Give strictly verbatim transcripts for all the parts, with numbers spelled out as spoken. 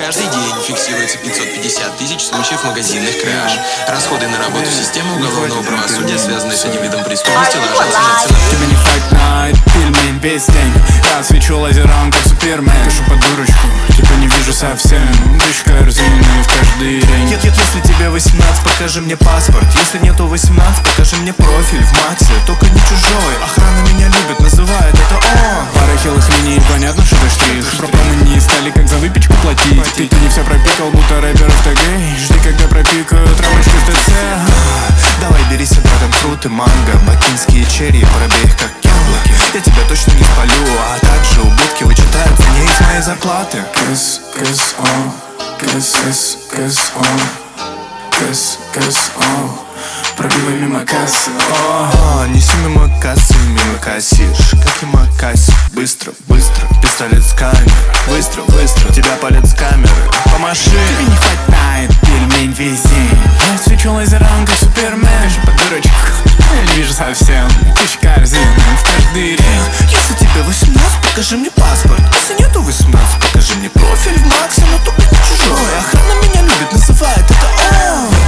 Каждый день фиксируется пятьсот пятьдесят тысяч случаев магазинных краж. Расходы на работу системы уголовного правосудия, связанные с этим видом преступности, ложатся на цену. Тебе не Fight Night, пельмень весь день. Я свечу лазером, как Супермен. Пишу под дурочку, типа не вижу совсем. Тысяч корзины в каждый день. Нет, нет, если тебе восемнадцать, покажи мне паспорт. Если нету восемнадцать, покажи мне профиль в Максе. Только не чужой, охрана меня любит, называет это он. Пара хилых линий, понятно, что это штрих. Пропомы не стали, как за выпечку платить. Ты, ты не все пропикал, будто рэперов ТГ. Жди, когда пропикают рамочки в ТЦ. Давай бери с братом фрут и манго. Бакинские черри, пробей их как яблоки. Я тебя точно не спалю, а также убытки вычитают мне из моей зарплаты. Кэс, кэс, о, кэс, кэс, кэс, о, кэс, кэс, о. Пробивай мимо кассы, о. О, неси мимо кассы, мимо кассиш. Как и макаси, быстро, быстро. Пистолет с камеры, быстро, быстро. Тебя палят с камеры, помаши. Тебе не хватает пельмень весь день. Я свечу лазером, как Супермен. Пишу под дурочку, я не вижу совсем. Тысяч корзин в каждый день. Если тебе восемнадцать, покажи мне паспорт. Если нету восемнадцать, покажи мне профиль в Максе. Но только не чужой, охрана меня любит, называет это он.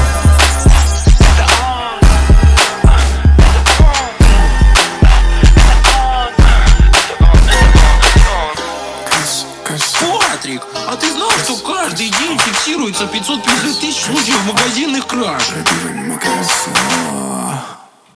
Патрик, а ты знал, что каждый день фиксируется пятьсот пятьдесят тысяч случаев магазинных краж? Пробивай мимо кассы, о.